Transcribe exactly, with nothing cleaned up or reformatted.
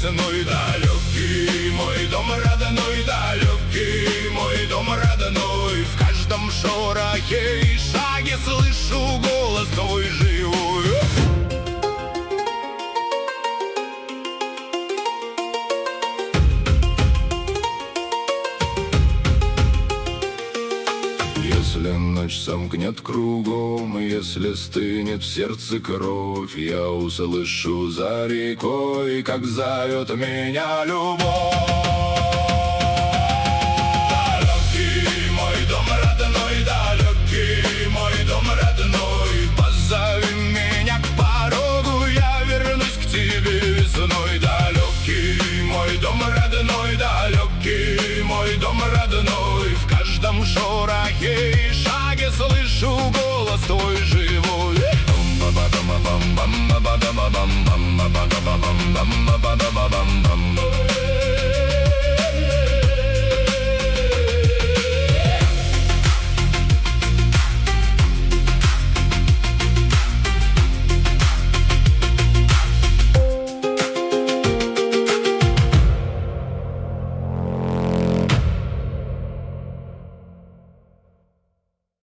весной. Далекий мой дом родной, далекий мой дом родной. В каждом шорохе и шаге слышу голос твой живой. Если ночь сомкнет кругом, если стынет в сердце кровь, я услышу за рекой, как зовет меня любовь. Далекий мой дом родной, далекий мой дом родной. Позови меня к порогу, я вернусь к тебе весной. Далекий мой дом родной, далекий мой дом родной. В каждом шорохе и шаге слышу голос твой.